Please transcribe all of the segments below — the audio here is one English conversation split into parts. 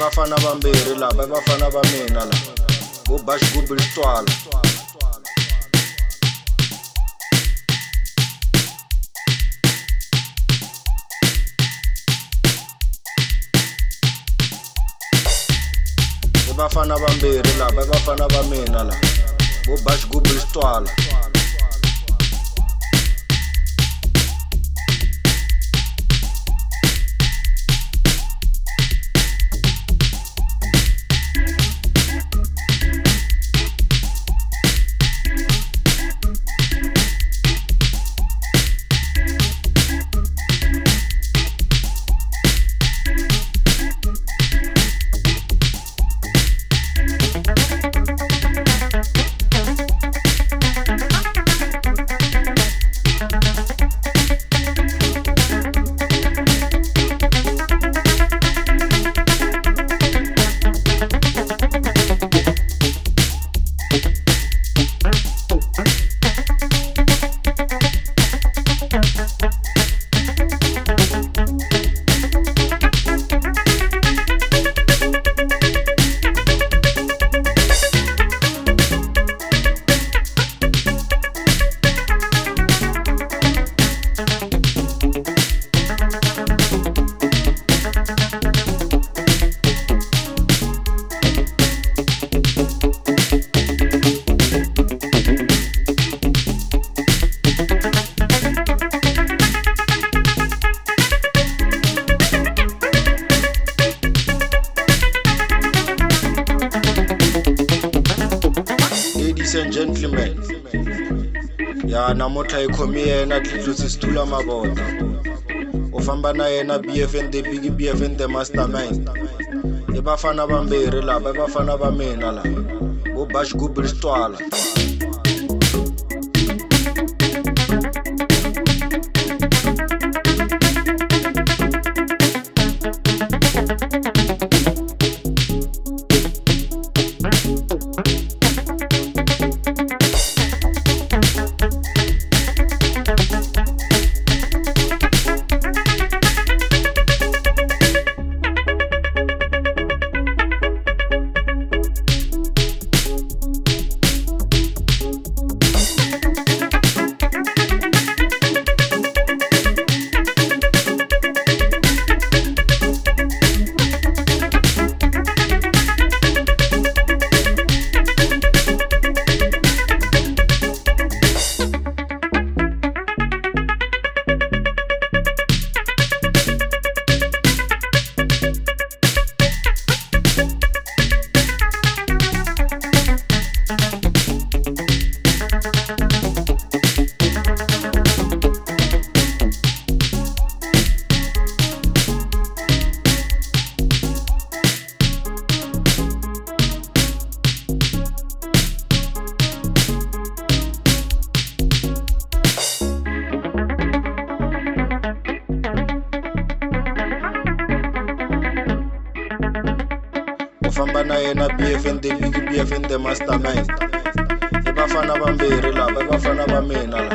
bafana bambiri laba bafana bamina la bobash gubri twala bafana bambiri laba bafana bamina la bobash gubri twala Ladies and gentlemen, ya namuhla ikhomi yena tlhutsi situla mabota ufamba na yena BFN the big BFN the mastermind bafana bambiri laba bafana bamina la bobash gubri twala ufamba na yena BFN the big BFN the mastermind bafana bambiri laba bafana bamina la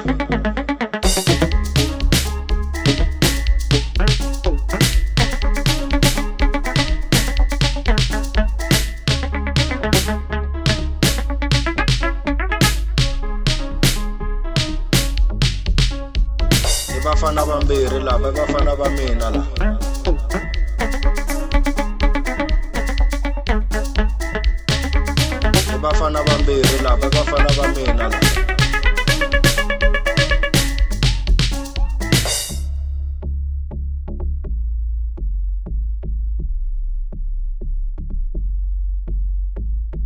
bafana bambiri laba bafana bamina la bafana bambiri laba bafana bamina la